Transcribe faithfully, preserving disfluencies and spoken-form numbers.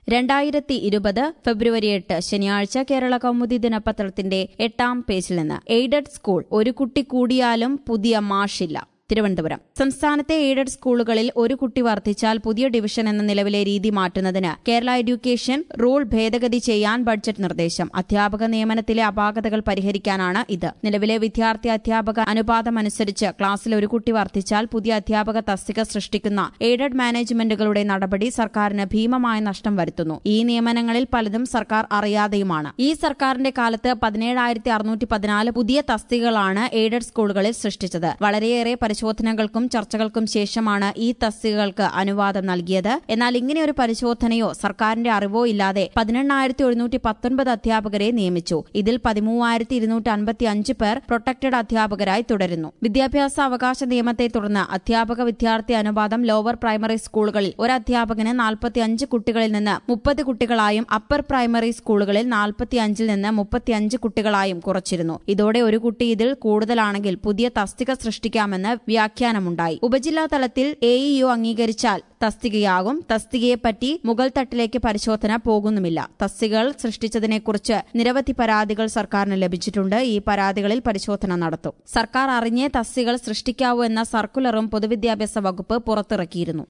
രണ്ടായിരത്തി ഇരുപത് ഫെബ്രുവരി എട്ട് ശനിയാഴ്ച കേരള കൗമുദി ദിനപത്രത്തിന്റെ എട്ടാം പേജിൽ നിന്ന് എയ്ഡഡ് സ്കൂൾ ഒരു കുട്ടി കൂടിയാലും പുതിയ മാഷില്ല. തിരുവനന്തപുരം. സംസ്ഥാനത്തെ എയ്ഡഡ് സ്കൂളുകളിൽ ഒരു കുട്ടി വർദ്ധിച്ചാൽ പുതിയ ഡിവിഷൻ എന്ന നിലവിലെ രീതി മാറ്റുന്നതിന് കേരള എഡ്യൂക്കേഷൻ റൂൾ ഭേദഗതി ചെയ്യാൻ ബഡ്ജറ്റ് നിർദ്ദേശം. അധ്യാപക നിയമനത്തിലെ അപാകതകൾ പരിഹരിക്കാനാണ് ഇത്. നിലവിലെ വിദ്യാർത്ഥി അധ്യാപക അനുപാതമനുസരിച്ച് ക്ലാസ്സിൽ ഒരു കുട്ടി വർദ്ധിച്ചാൽ പുതിയ അധ്യാപക തസ്തിക സൃഷ്ടിക്കുന്ന എയ്ഡഡ് മാനേജ്മെന്റുകളുടെ നടപടി സർക്കാരിന് ഭീമമായ നഷ്ടം വരുത്തുന്നു. ഈ നിയമനങ്ങളിൽ പലതും സർക്കാർ അറിയാതെയുമാണ്. ഈ സർക്കാരിന്റെ കാലത്ത് പതിനേഴായിരത്തി അറുന്നൂറ്റി പതിനാല് പുതിയ തസ്തികകളാണ് എയ്ഡഡ് സ്കൂളുകളിൽ സൃഷ്ടിച്ചത്. വളരെയേറെ പരിശോധനകൾക്കും ചർച്ചകൾക്കും ശേഷമാണ് ഈ തസ്തികകൾക്ക് അനുവാദം നൽകിയത്. എന്നാൽ ഇങ്ങനെയൊരു പരിശോധനയോ സർക്കാരിന്റെ അറിവോ ഇല്ലാതെ പതിനെണ്ണായിരത്തി എഴുന്നൂറ്റി പത്തൊൻപത് അധ്യാപകരെ നിയമിച്ചു. ഇതിൽ പതിമൂവായിരത്തി ഇരുന്നൂറ്റി അൻപത്തി അഞ്ച് പേർ പ്രൊട്ടക്ടഡ് അധ്യാപകരായി തുടരുന്നു. വിദ്യാഭ്യാസ അവകാശ നിയമത്തെ തുടർന്ന് അധ്യാപക വിദ്യാർത്ഥി അനുപാതം ലോവർ പ്രൈമറി സ്കൂളുകളിൽ ഒരു അധ്യാപകന് നാൽപ്പത്തിയഞ്ച് കുട്ടികളിൽ നിന്ന് മുപ്പത് കുട്ടികളായും അപ്പർ പ്രൈമറി സ്കൂളുകളിൽ നാൽപ്പത്തിയഞ്ചിൽ നിന്ന് മുപ്പത്തിയഞ്ച് കുട്ടികളായും കുറച്ചിരുന്നു. ഇതോടെ ഒരു കുട്ടി ഇതിൽ കൂടുതലാണെങ്കിൽ പുതിയ തസ്തിക സൃഷ്ടിക്കാമെന്ന് വ്യാഖ്യാനമുണ്ടായി. ഉപജില്ലാ തലത്തിൽ എ ഇ ഒ അംഗീകരിച്ചാൽ തസ്തികയാകും. തസ്തികയെപ്പറ്റി മുകൾ തട്ടിലേക്ക് പരിശോധന പോകുന്നുമില്ല. തസ്തികകൾ സൃഷ്ടിച്ചതിനെക്കുറിച്ച് നിരവധി പരാതികൾ സർക്കാരിന് ലഭിച്ചിട്ടുണ്ട്. ഈ പരാതികളിൽ പരിശോധന നടത്തും. സർക്കാർ അറിഞ്ഞേ തസ്തികകൾ സൃഷ്ടിക്കാവൂ എന്ന സർക്കുലറും പൊതുവിദ്യാഭ്യാസ വകുപ്പ് പുറത്തിറക്കിയിരുന്നു.